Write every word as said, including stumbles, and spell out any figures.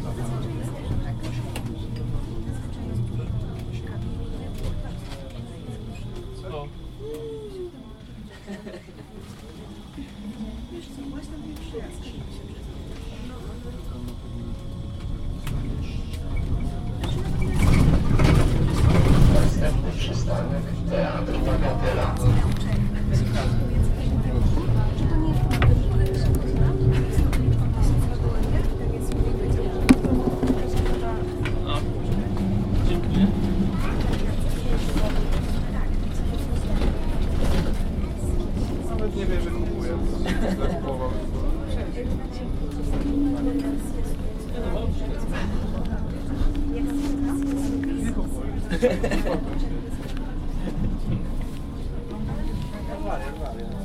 Co? Następny przystanek Teatr Bagatela. A, dziękuję. Nawet nie wiem, że kupuję. Tak połowa. Rwalie, rwalie.